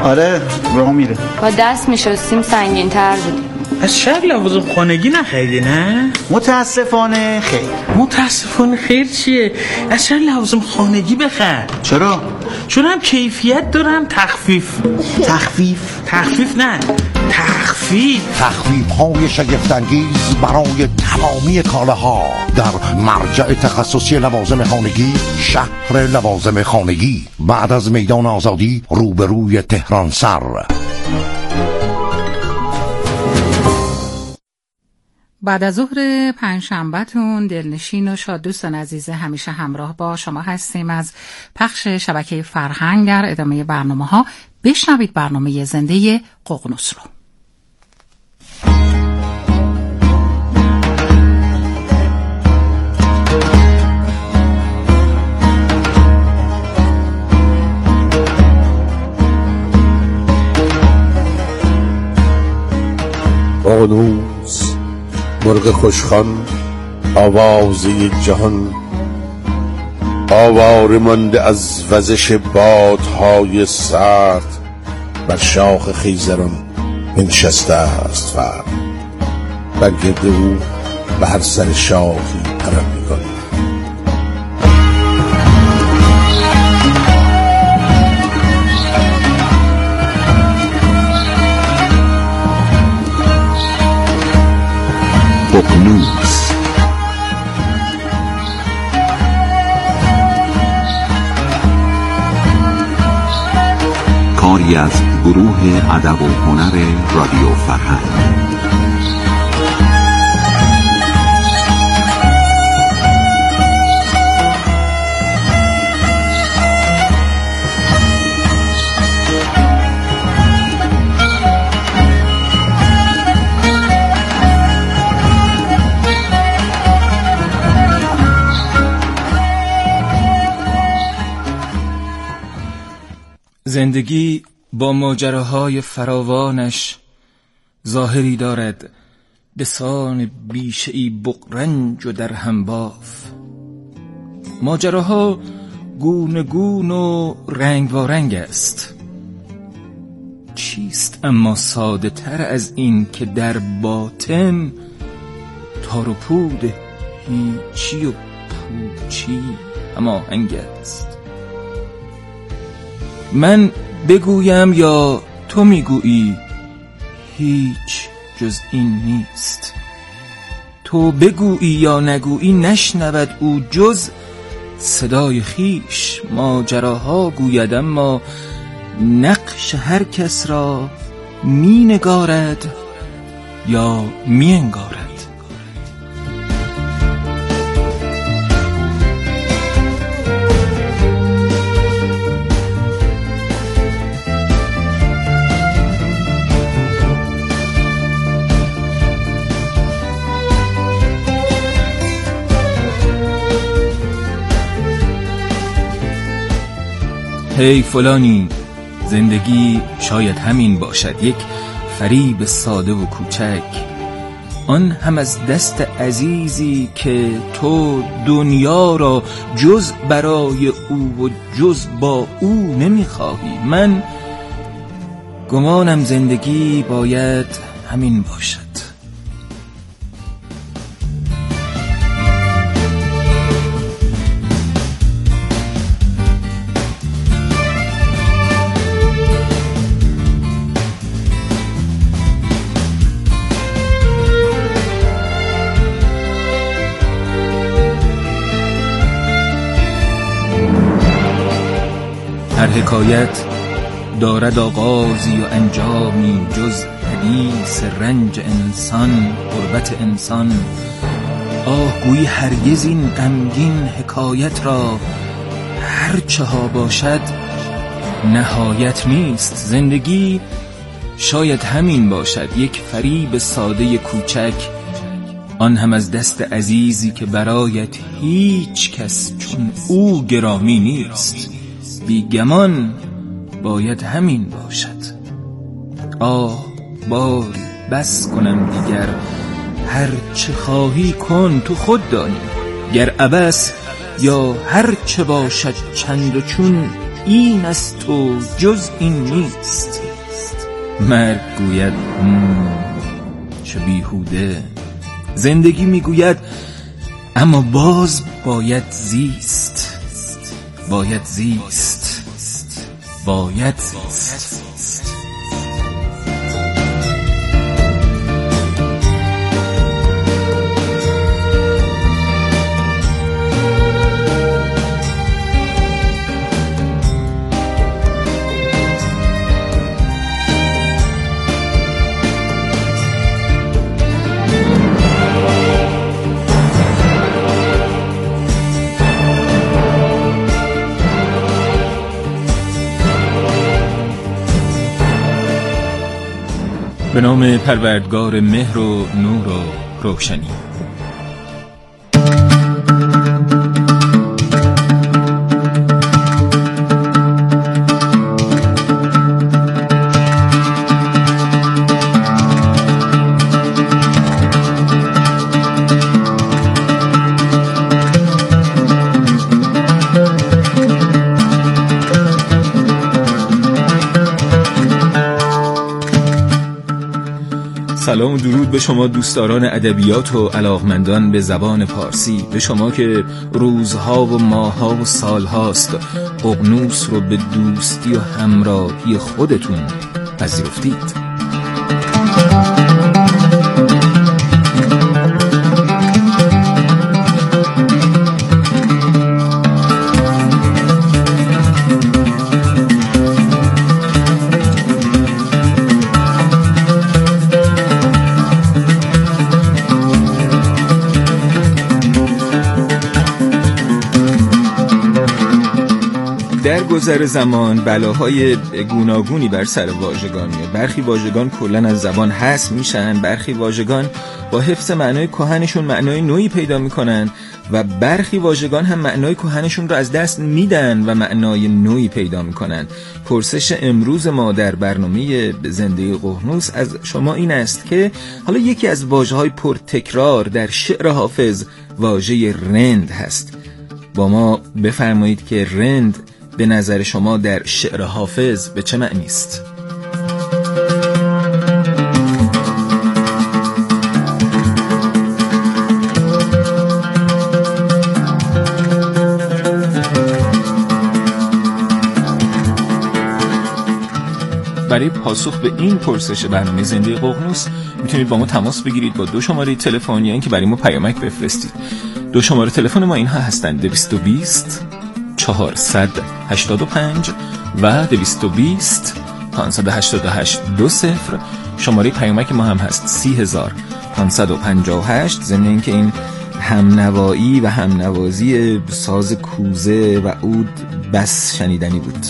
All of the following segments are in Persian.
آره راه میره. با دست میشستیم سنگین تر بودیم. از شب لوازم خانگی نخریدی نه؟ متاسفانه خیر. متاسفانه خیر چیه؟ از شب لوازم خانگی بخر. چرا؟ چون هم کیفیت دارم تخفیف نه تخفیف های شگفت‌انگیز برای تمامی کالاها در مرجع تخصصی لوازم خانگی شهر لوازم خانگی بعد از میدان آزادی روبروی تهران سر. بعد از ظهر پنجشنبه‌تون دلنشین و شاد دوستان عزیز همیشه همراه با شما هستیم از پخش شبکه فرهنگ. در ادامه برنامه‌ها بشنوید برنامه زنده ققنوس رو. ققنوس مرغ خوشخوان آوازه جهان، آواره مانده از وزش بادهای سرد، بر شاخ خیزران بنشسته است فرد، بر گرد او به هر سر شاخی پرندگان. ققنوس کاری از گروه ادب و هنر رادیو فرهنگ. زندگی با ماجراهای فراوانش ظاهری دارد دسان بیشه‌ای بغرنج و در هم باف. ماجراها گونه گون و رنگ و رنگ است. چیست اما ساده تر از این که در باطن تار و پود هیچی و پوچی هماهنگ است. من بگویم یا تو میگویی هیچ جز این نیست. تو بگویی یا نگویی نشنود او جز صدای خیش. ماجراها گوید اما نقش هر کس را می نگارد یا می انگارد. هی فلانی، زندگی شاید همین باشد، یک فریب ساده و کوچک، آن هم از دست عزیزی که تو دنیا را جز برای او و جز با او نمیخواهی. من گمانم زندگی باید همین باشد. هر حکایت دارد آغازی و انجامی، جز حدیث رنج انسان غربت انسان. آه گویی هرگز این غمگین حکایت را هرچه ها باشد نهایت نیست. زندگی شاید همین باشد، یک فریب ساده کوچک، آن هم از دست عزیزی که برایت هیچ کس چون او گرامی نیست. بیگمان باید همین باشد. باری بس کنم دیگر، هر چه خواهی کن تو خود دانی، گر عبث یا هر چه باشد چند و چون این از تو جز این نیست. مرگ گوید چه بیهوده. زندگی میگوید اما باز باید زیست، باید زیست، باید زیست. به نام پروردگار مهر و نور و روشنی. سلام و درود به شما دوستداران ادبیات و علاقمندان به زبان پارسی، به شما که روزها و ماهها و سالهاست ققنوس رو به دوستی و همراهی خودتون پذیرفتید. در گذر زمان بلاهای گوناگونی بر سر واژگان میاد. برخی واژگان کلاً از زبان حذف میشن، برخی واژگان با حفظ معنای کهنشون معنای نوعی پیدا میکنن و برخی واژگان هم معنای کهنشون رو از دست میدن و معنای نوعی پیدا میکنن. پرسش امروز ما در برنامه زنده ققنوس از شما این است که حالا یکی از واژه‌های پرتکرار در شعر حافظ واژه رند هست. با ما بفرمایید که رند به نظر شما در شعر حافظ به چه معنی است؟ برای پاسخ به این پرسش برنامه زنده ققنوس میتونید با ما تماس بگیرید با 2 شماره تلفنی یا اینکه برای ما پیامک بفرستید. 2 شماره تلفن ما اینها هستند: 220 485 و 220 588 20. شماره پیامک ما هم هست 30558. ضمن اینکه این همنوایی و همنوازی ساز کوزه و عود بس شنیدنی بود.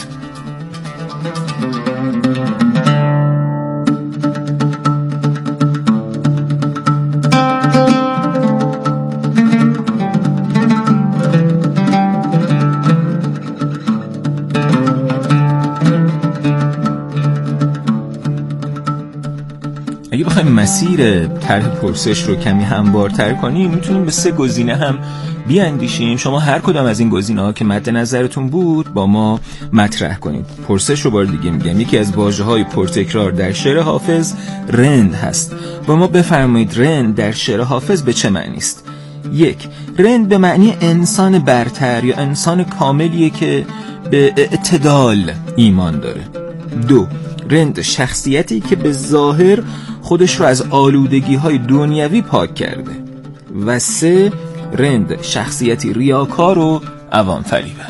اگه بخوایم مسیر طرح پرسش رو کمی هموارتر کنیم میتونیم به 3 گزینه هم بیاندیشیم. شما هر کدام از این گزینه‌ها که مد نظرتون بود با ما مطرح کنید. پرسش رو بار دیگه میگم، یکی از واژه‌های پرتکرار در شعر حافظ رند هست. با ما بفرمایید رند در شعر حافظ به چه معنی است؟ 1. رند به معنی انسان برتر یا انسان کاملیه که به اعتدال ایمان داره. 2. رند شخصیتی که به ظاهر خودش رو از آلودگی‌های دنیوی پاک کرده. و 3. رند شخصیتی ریاکار و عوام فریبه.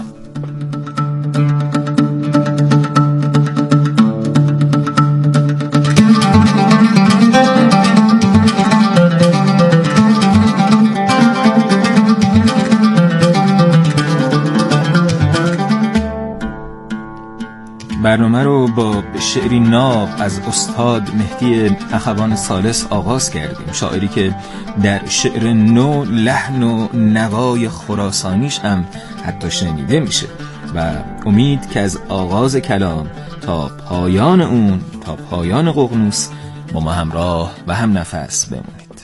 برنامه رو با شعری ناب از استاد مهدی اخوان ثالث آغاز کردیم. شاعری که در شعر نو لحن و نوای خراسانیش هم حتی شنیده میشه و امید که از آغاز کلام تا پایان اون، تا پایان ققنوس با ما همراه و هم نفس بمونید.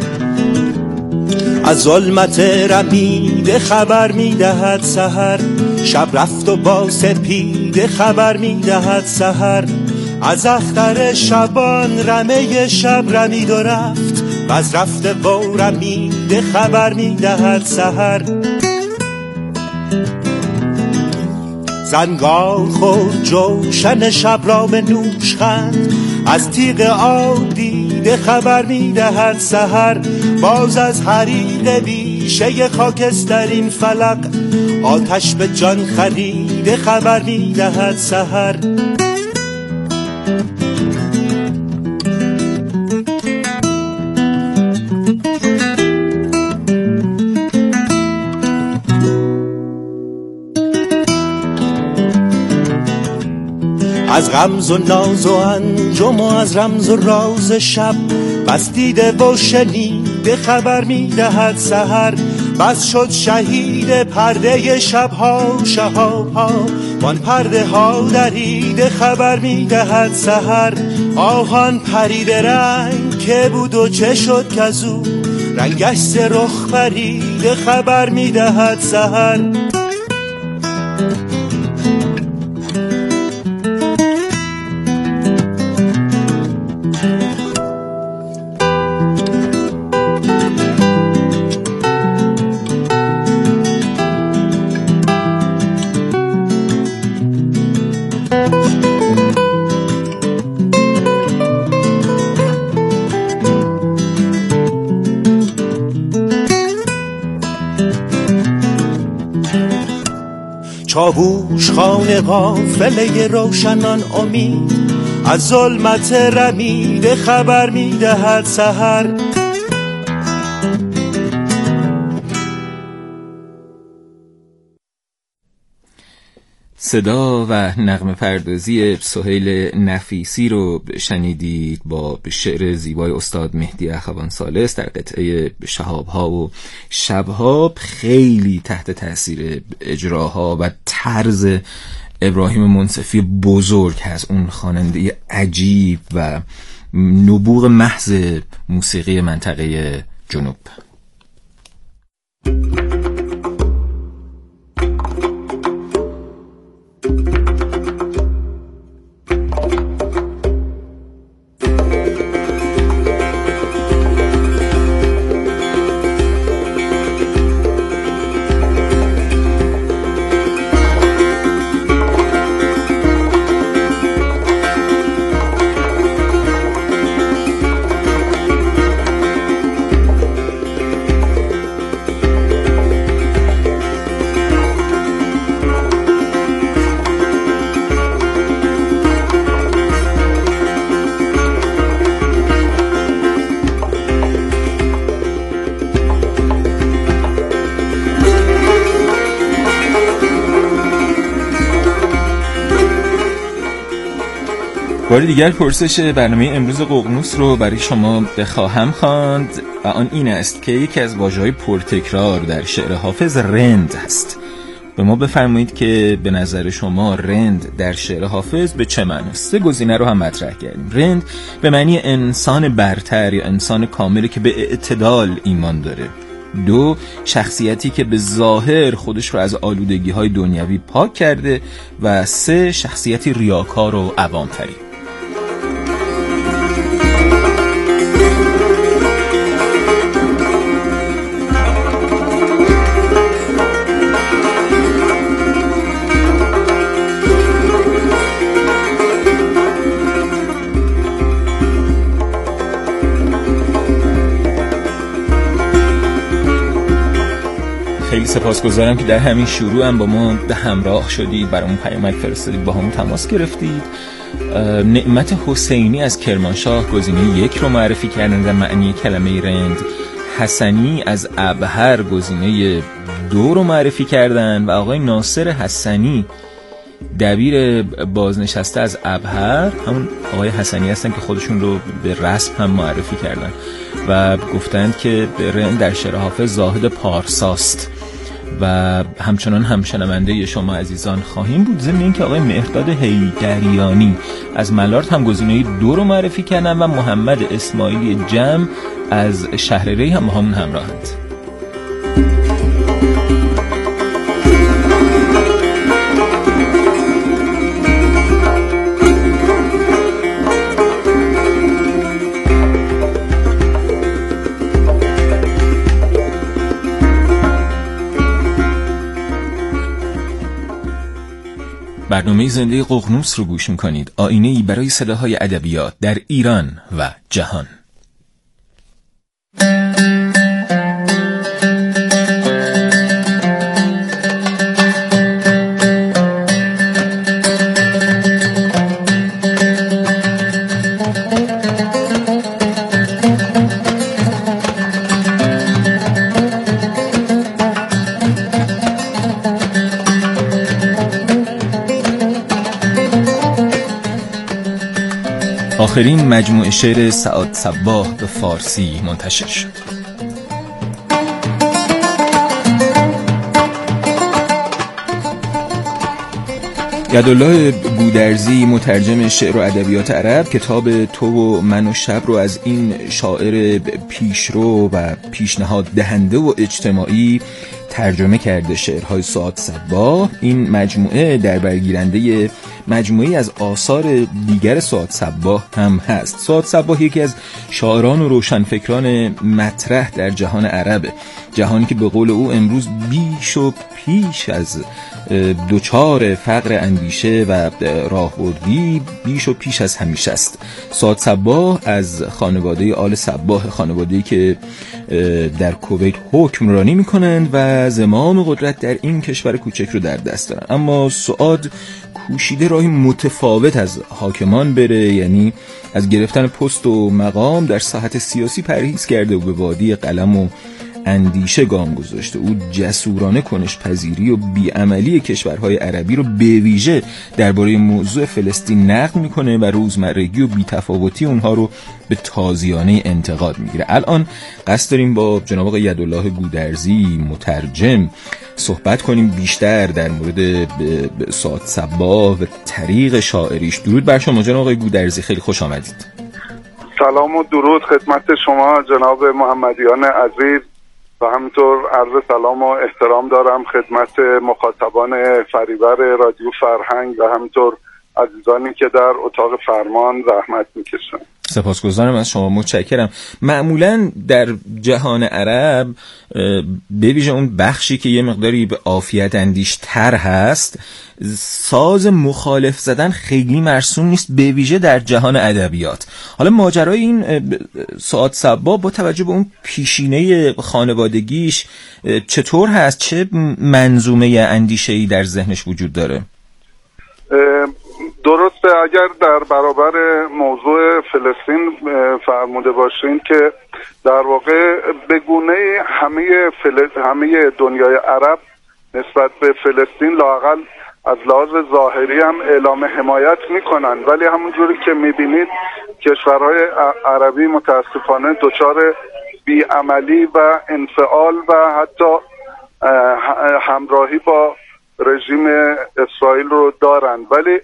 از ظلمت رمیده خبر میدهد سحر، شب رفت و با سپیده خبر میدهد سحر، از اختر شبان رمه شب رمید و رفت، و از رفته و رمیده خبر میدهد سحر. زنگار خورد جوشن شب را به نوشخند، از تیغ آب دیده خبر میدهد سحر. باز از حریق بیشه خاکسترین فلق، آتش به جان خریده خبر میدهد سحر. از غمز و ناز و انجم و از رمز و راز شب، بس دیده و شنیده خبر میدهد سحر. بس شد شهید پرده شبها شهابها، وان پرده ها دریده خبر میدهد سحر. آهان پرید رنگ که بود و چه شد کزو، رنگش ز رخ پریده خبر میدهد سحر. چاووش خانه قافله روشنان امید، از ظلمت رمیده خبر میدهد سحر. صدا و نغمه پردازی سهیل نفیسی رو شنیدید با شعر زیبای استاد مهدی اخوان ثالث در قطعه شهاب‌ها و شب‌ها. خیلی تحت تاثیر اجراها و طرز ابراهیم منصفی بزرگ هست، اون خواننده عجیب و نبوغ محض موسیقی منطقه جنوب. بار دیگر پرسش برنامه امروز ققنوس رو برای شما بخواهم خواند و آن این است که یکی از واژه‌های پرتکرار در شعر حافظ رند است. به ما بفرمایید که به نظر شما رند در شعر حافظ به چه معنی است؟ 3 گزینه رو هم مطرح کردیم. رند به معنی انسان برتر یا انسان کاملی که به اعتدال ایمان داره. 2 شخصیتی که به ظاهر خودش رو از آلودگی‌های دنیوی پاک کرده و 3 شخصیتی ریاکار و عوام‌فریب. خیلی سپاسگزارم که در همین شروع هم با ما به همراه شدید، برامون پیامک فرستادید، با همون تماس گرفتید. نعمت حسینی از کرمانشاه گزینه 1 رو معرفی کردن در معنی کلمه رند. حسنی از ابهر گزینه 2 رو معرفی کردن و آقای ناصر حسنی دبیر بازنشسته از ابهر، همون آقای حسنی هستن که خودشون رو به رسم هم معرفی کردن و گفتند که رند در شعر حافظ زاهد پارساست و همچنان همشنونده شما عزیزان خواهیم بود. ضمن اینکه آقای مهرداد حیدریانی از ملارد هم گزینه 2 رو معرفی کردن و محمد اسماعیلی جم از شهر ری هم با همون همراهند. برنامه زنده ققنوس رو گوش میکنید، آینه‌ای برای صداهای ادبیات در ایران و جهان. آخرین مجموعه شعر سعاد صباح به فارسی منتشر شد. یدالله گودرزی مترجم شعر و ادبیات عرب کتاب تو و من و شب رو از این شاعر پیشرو و پیشنهاد دهنده و اجتماعی ترجمه کرده. شعرهای سعاد صباح این مجموعه در برگیرنده مجموعی از آثار دیگر سعاد صباح هم هست. سعاد صباح یکی از شاعران و روشنفکران مطرح در جهان عربه، جهانی که به قول او امروز بیش و پیش از دوچار فقر اندیشه و راهبردی بیش و پیش از همیشه است. سعاد صباح از خانواده آل صباح، خانواده‌ای که در کویت حکمرانی میکنند و زمام قدرت در این کشور کوچک رو در دست دارن. اما سعاد کوشیده راهی متفاوت از حاکمان بره، یعنی از گرفتن پست و مقام در ساحت سیاسی پرهیز کرده و به وادی قلم و اندیشه گام گذاشته. او جسورانه کنش پذیری و بیعملی کشورهای عربی رو به ویژه درباره موضوع فلسطین نقد میکنه و روزمرگی و بی‌تفاوتی اونها رو به تازیانه انتقاد میگیره. الان قصد داریم با جناب آقای یدالله گودرزی مترجم صحبت کنیم بیشتر در مورد سعاد صباح و طریق شاعریش. درود بر شما جناب آقای گودرزی، خیلی خوش آمدید. سلام و درود خدمت شما جناب محمدیان عزیز و همینطور عرض سلام و احترام دارم خدمت مخاطبان فریبر رادیو فرهنگ و همینطور عزیزانی که در اتاق فرمان زحمت میکشن. سپاسگزارم از شما، متشکرم. معمولا در جهان عرب به ویژه اون بخشی که یه مقداری به عافیت اندیش‌تر هست، ساز مخالف زدن خیلی مرسوم نیست، به ویژه در جهان ادبیات. حالا ماجرای این سعاد صباح با توجه به اون پیشینه خانوادگیش چطور هست؟ چه منظومه اندیشه‌ای در ذهنش وجود داره؟ درسته، اگر در برابر موضوع فلسطین فرموده باشین که در واقع به گونه همه دنیای عرب نسبت به فلسطین لااقل از لحاظ ظاهری هم اعلام حمایت میکنن، ولی همونجوری که میبینید کشورهای عربی متاسفانه دچار بیعملی و انفعال و حتی همراهی با رژیم اسرائیل رو دارن، ولی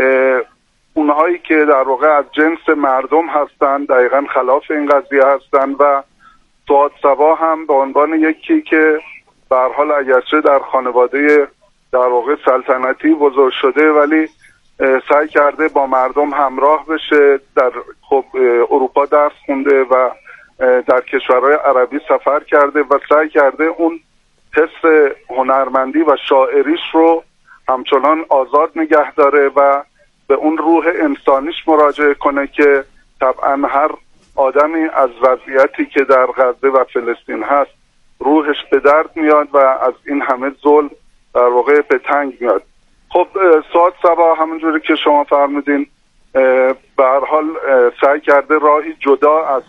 اونهایی که در واقع از جنس مردم هستن دقیقاً خلاف این قضیه هستن و سعاد صباح هم به عنوان یکی که به هر حال اگرچه در خانواده در واقع سلطنتی بزرگ شده ولی سعی کرده با مردم همراه بشه، در اروپا درس خونده و در کشورهای عربی سفر کرده و سعی کرده اون حس هنرمندی و شاعریش رو همچنان آزاد نگه داره و به اون روح انسانیش مراجعه کنه که طبعا هر آدمی از وضعیتی که در غزه و فلسطین هست روحش به درد میاد و از این همه ظلم در واقع به تنگ میاد. خب سعاد صباح همونجوری که شما فرمودین به هر حال سعی کرده راهی جدا از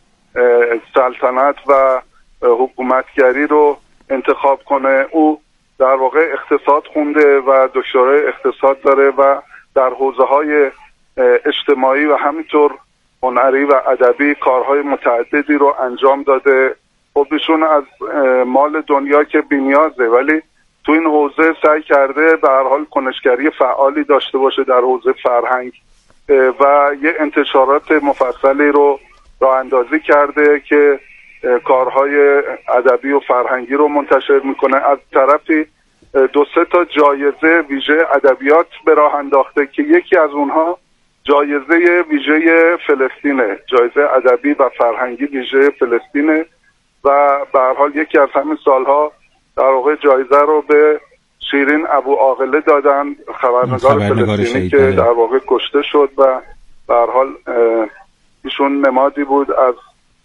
سلطنت و حکومتگری رو انتخاب کنه. او در واقع اقتصاد خونده و دکترای اقتصاد داره و در حوزه‌های اجتماعی و همینطور هنری و ادبی کارهای متعددی رو انجام داده. خب ایشون از مال دنیا که بی‌نیازه، ولی تو این حوزه سعی کرده به هر حال کنشگری فعالی داشته باشه در حوزه فرهنگ و یه انتشارات مفصلی رو راه اندازی کرده که کارهای ادبی و فرهنگی رو منتشر میکنه. از طرفی 2-3 جایزه ویژه ادبیات به راه انداخته که یکی از اونها جایزه ویژه فلسطینه، جایزه ادبی و فرهنگی ویژه فلسطینه و به هر حال یکی از همین سالها در واقع جایزه رو به شیرین ابو عاقله دادن، خبرنگار فلسطینی که در واقع کشته شد و به هر حال ایشون نمادی بود از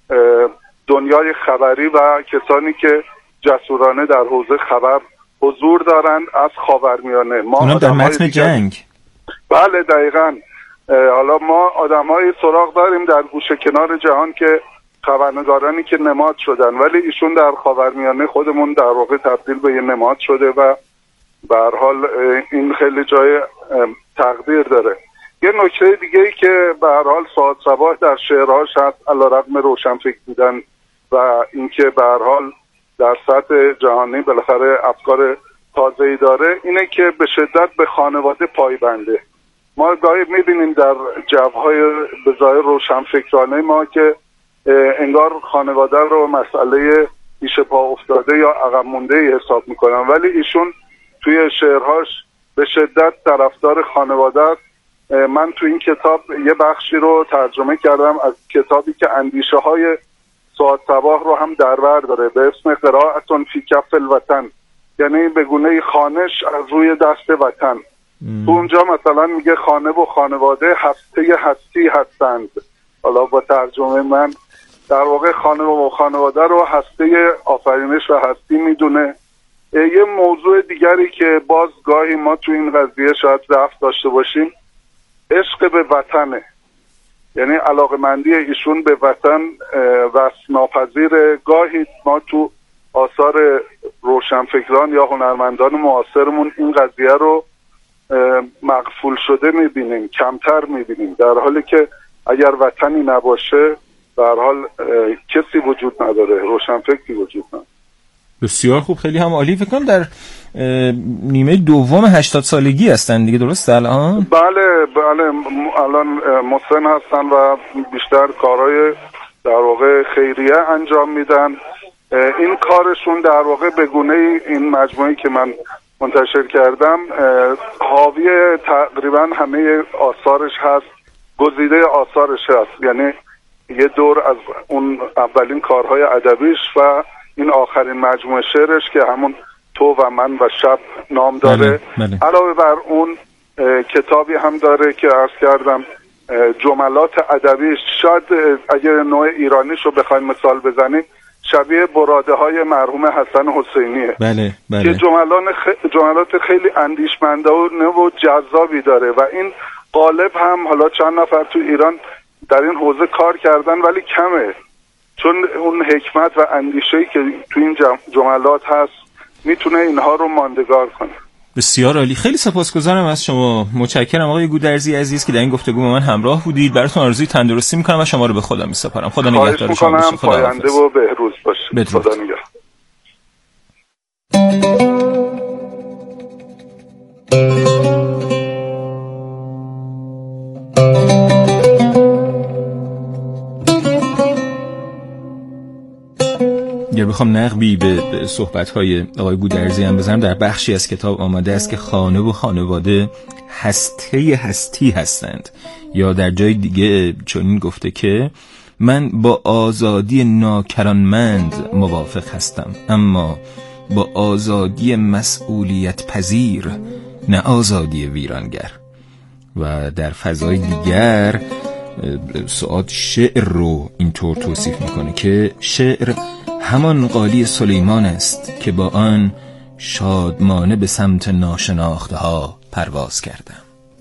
دنیای خبری و کسانی که جسورانه در حوزه خبر حضور دارند از خاورمیانه. ما اونا در متن جنگ. بله دقیقاً. حالا ما آدمای سراغ داریم در گوشه کنار جهان که خبرنگارانی که نماد شدن، ولی ایشون در خاورمیانه خودمون در واقع تبدیل به یه نماد شده و به هر حال این خیلی جای تقدیر داره. یه نکته دیگه ای که به هر حال سعاد صباح در شعرهاش هست علیرغم روشنفکر بودن و اینکه به هر حال در سطح جهانی بالاخره افکار تازه‌ای داره، اینه که به شدت به خانواده پایبنده. ما گاهی می‌بینیم در جوهای به ظاهر روشنفکرانه ما که انگار خانواده رو مسئله پیش پا افتاده یا عقب مونده حساب میکنن، ولی ایشون توی شعرهاش به شدت طرفدار خانواده است. من تو این کتاب یه بخشی رو ترجمه کردم از کتابی که اندیشه های سعاد صباح رو هم در بر داره به اسم قراءة فی کف الوطن، یعنی به گونه خوانش از روی دست وطن. تو اونجا مثلا میگه خانه و خانواده هسته هستی هستند. حالا با ترجمه من در واقع خانه و خانواده رو هسته آفرینش و هستی میدونه. یه موضوع دیگری که باز گاهی ما تو این قضیه شاید ضعف داشته باشیم، عشق به وطنه. یعنی علاقمندی ایشون به وطن وصف ناپذیر. گاهی ما تو آثار روشنفکران یا هنرمندان معاصرمون این قضیه رو مغفول شده میبینیم، کمتر میبینیم، در حالی که اگر وطنی نباشه به هر حال کسی وجود نداره، روشنفکری وجود نداره. بسیار خوب، خیلی هم عالی. فکر کنم در نیمه دوم 80 سالگی هستن دیگه، درسته الان؟ بله الان مسن هستن و بیشتر کارهای در واقع خیریه انجام میدن. این کارشون در واقع به گونه این مجموعی که من منتشر کردم حاوی تقریبا همه آثارش هست، گزیده آثارش هست، یعنی یه دور از اون اولین کارهای ادبیش و این آخرین مجموعه شعرش که همون تو و من و شب نام داره. بله. علاوه بر اون کتابی هم داره که عرض کردم جملات ادبیش، شاید اگر نوع ایرانیش رو بخوایم مثال بزنیم شبیه براده های مرحوم حسن حسینیه. بله. که جملات خیلی اندیشمنده و جذابی داره و این غالب هم حالا چند نفر تو ایران در این حوزه کار کردن ولی کمه، چون اون حکمت و اندیشه‌ای که تو این جملات هست میتونه اینها رو ماندگار کنه. بسیار عالی، خیلی سپاسگزارم از شما. متشکرم آقای گودرزی عزیز که در این گفتگو با من همراه بودید. براتون آرزوی تندرستی میکنم و شما رو به خدا میسپارم. خدا نگهدار شما باشه. خدا پاینده و بهروز باشه. خدا نگهدار. اگر بخوام نقبی به صحبت‌های آقای گودرزی هم بزنم، در بخشی از کتاب آمده است که خانه و خانواده هستی هستند، یا در جای دیگه چنین گفته که من با آزادی ناکرانمند موافق هستم، اما با آزادی مسئولیت پذیر، نه آزادی ویرانگر. و در فضای دیگر سعاد شعر رو اینطور توصیف میکنه که شعر همان قالی سلیمان است که با آن شادمانه به سمت ناشناخته ها پرواز کردم.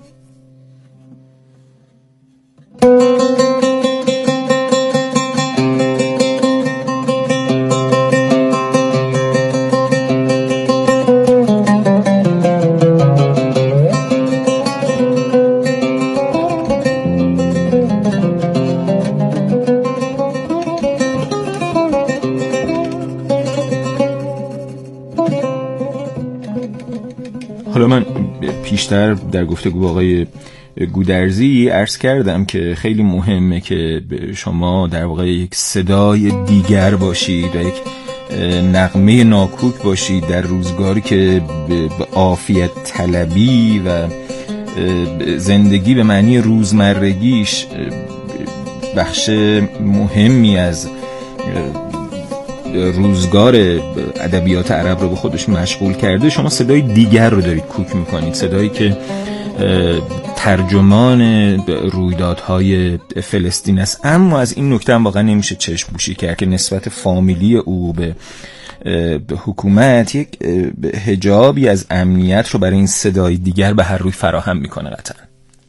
حالا من پیشتر در گفتگو با آقای گودرزی عرض کردم که خیلی مهمه که شما در واقع یک صدای دیگر باشید و یک نغمه ناکوک باشید در روزگاری که به عافیت طلبی و زندگی به معنی روزمرگیش بخش مهمی از روزگار ادبیات عرب رو به خودش مشغول کرده، شما صدای دیگر رو دارید کوک میکنید، صدایی که ترجمان رویدادهای فلسطین است. اما از این نکته هم واقعا نمیشه چشم پوشی کرد که نسبت فامیلی او به حکومت یک حجابی از امنیت رو برای این صدای دیگر به هر روی فراهم میکنه. قطعا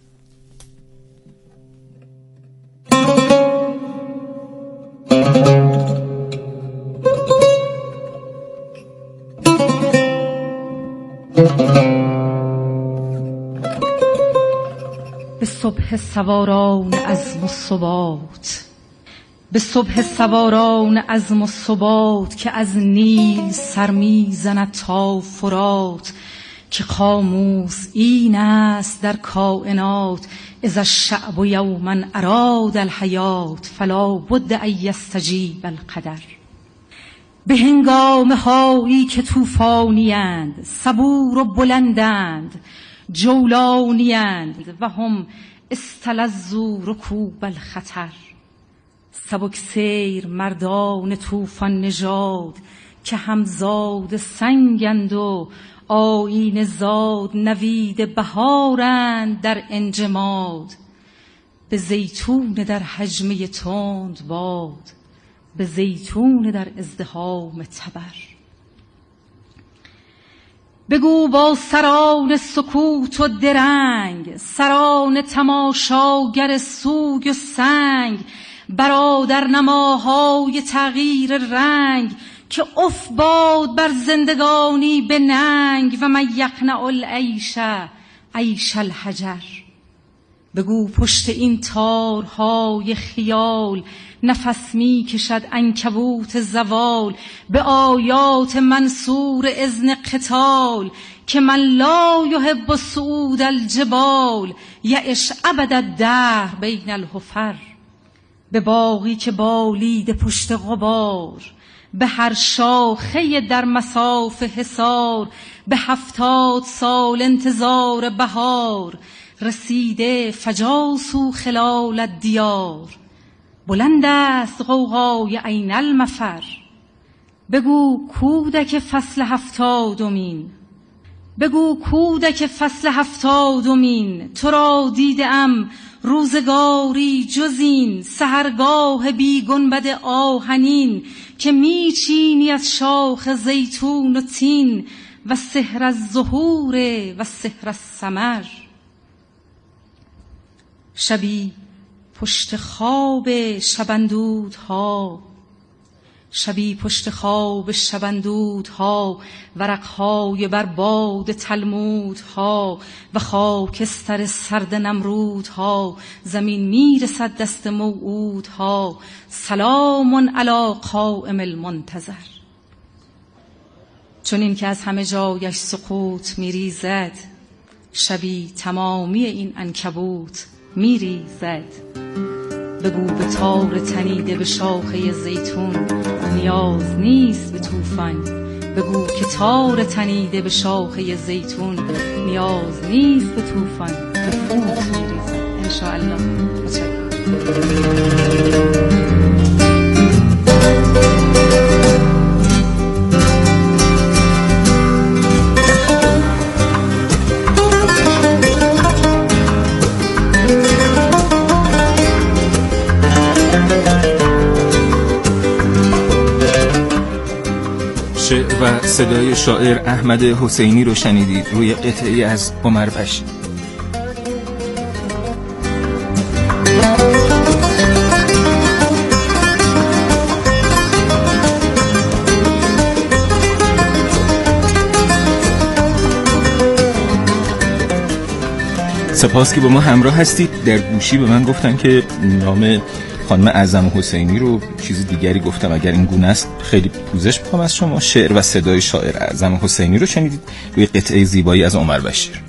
به صبح سواران عزم و ثبات، به صبح سواران عزم و ثبات که از نیل سر میزند تا فرات، که قاموس این است در کائنات، اذا الشعب یوما اراد الحیات فلا بد ان یستجیب القدر. به هنگام هایی که طوفانی‌اند، صبور و بلندند، جولانی‌اند و هم استلذوا رکوب الخطر. سبک سیر مردان طوفان نژاد که همزاد سنگند و آیین زاد، نوید بهارند در انجماد. به زیتون در حجمه تند باد، به زیتون در ازدحام تبر. بگو با سران سکوت و درنگ، سران تماشاگر سوگ و سنگ، برادر نماهای تغییر رنگ، که اف باد بر زندگانی به ننگ، و من یقنع العیش عیش الحجر. بگو پشت این تارهای خیال، نفس می کشد عنکبوت زوال، به آیات منصور اذن قتال، که من لا یحب صعود الجبال، یعش ابد الدهر بین الحفر. به باغی که بالید پشت غبار، به هر شاخه در مصاف حصار، به 70 سال انتظار بهار، رسیده فجاسو خلال الدیار. بلند است غوغای عین المفر. بگو کودک فصل 70، بگو کودک فصل 70، تو را دیدم روزگاری جزین، سحرگاه بی گنبد آهنین، که میچینی از شاخ زیتون و تین، و سحر الزهور و سحر الثمر. شبی پشت خواب شبندودها، شبی پشت خواب شبندودها، ورقهای بر باد تلمودها، و خاکستر سرد نمرودها، زمین میرسد دست موعودها. سلام علی قائم المنتظر. چون این که از همه جایش سقوط میریزد، شبی تمامی این عنکبوت میریزد. بگو به تار تنیده به شاخه زیتون، نیاز نیست به طوفان. بگو که تار تنیده به شاخه زیتون، نیاز نیست به طوفان، به فوت میریزد. انشاءالله. شعر و صدای شاعر احمد حسینی رو شنیدید روی قطعی از عمر بشیر. سپاس که با ما همراه هستید. در گوشی به من گفتن که نام خانم اعظم حسینی رو چیز دیگری گفتم. اگر این گونه است خیلی پوزش می‌خوام از شما. شعر و صدای شاعر اعظم حسینی رو شنیدید روی قطعه زیبایی از عمر بشیر.